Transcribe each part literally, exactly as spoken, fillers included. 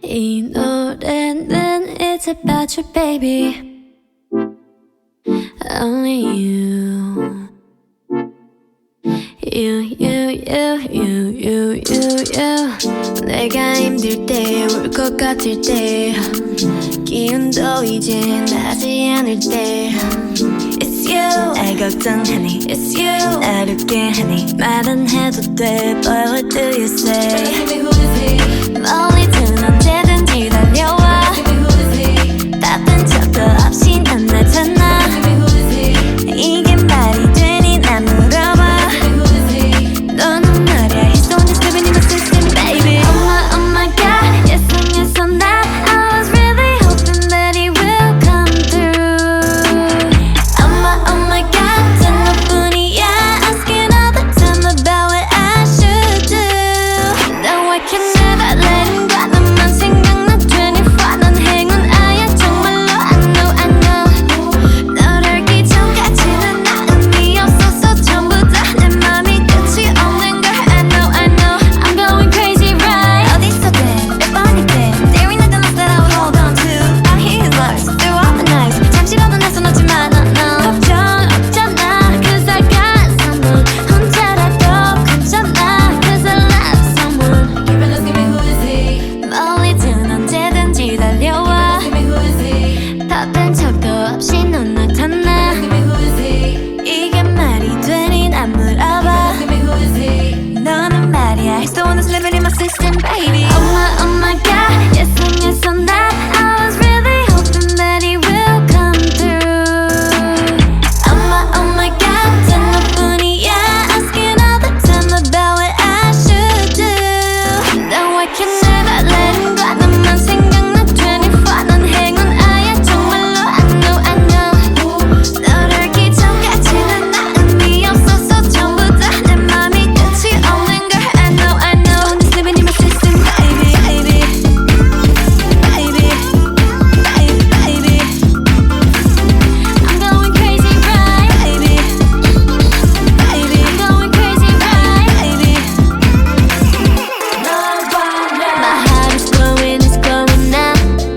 이 노래는 It's about you baby Only you You, you, you, you, you, you, you 내가 힘들 때 울 것 같을 때 기운도 이제 나지 않을 때 It's you 날 걱정하니 It's you 날 웃게 하니 말은 해도 돼 But what do you say 멀리든 언제든지 달려와 바쁜 척도 없이 난 나타나 이게 말이 되니 난 물어봐 너는 말야 He's the one that's living in my system baby Oh my, oh my god Yes and yes on that I was really hoping that he will come through Oh my, oh my god 단 너뿐이야 Asking all the time about what I should do No I can never let him go 너만 생각나 twenty-four 넌 행운아야 정말로 I know I know 널 알기 전까지는 나 의미 없었어 전부 다 내 맘이 끝이 없는 걸 I know I know I'm going crazy right 어디서든 몇 번이든 There ain't nothing else that I would hold on to I hear his voice through all the nights 잠시라도 날 손놓지마 no no 걱정 없잖아 Cause I got someone 혼자라도 괜찮아 Cause I love someone Give it, let's give me who is he 멀리든 언제든지 달려와 Give me who is he 바쁜 척도 없이 넌 나타나 Give me who is he 이게 말이 되니 난 물어봐 Give me who is he 너는 말이야 He's the one that's living in my system baby Oh my oh my god Yes and yes on that I was really hoping that he will come through Oh my oh my god 단 너뿐이야 Asking all the time about what I should do No I can never let him go 너만 생각나 twenty-four 넌 행운아야 정말로 I know I know 널 알기 전까지는 나 의미 없었어 전부 다 내 맘이 끝이 없는 걸 I know I know I'm just living in my system baby baby baby baby baby I'm going crazy right baby baby I'm going crazy right baby My heart is glowing it's glowing now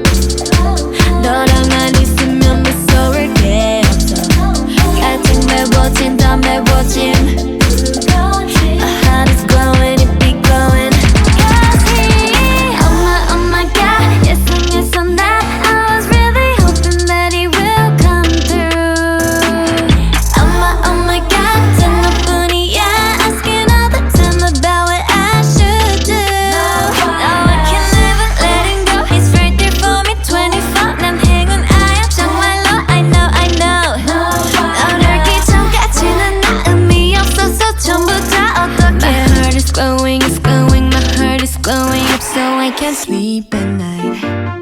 너랑만 있으면 무서울 게 없어 가득 메워진 더 메워진 My heart is glowing it be glowing Cause he Oh my oh my god Yes and yes on that I was really hoping that he will come through Oh my oh my god 단 너뿐이야 Asking all the time about what I should do No I can never let him go He's right there for me twenty-four 난 행운아야 정말로 I know I know 널 알기 전까지는 나 의미 없었어 전부 다 어떡해 My heart is glowing it's glowing My heart is glowing up so I can't sleep at night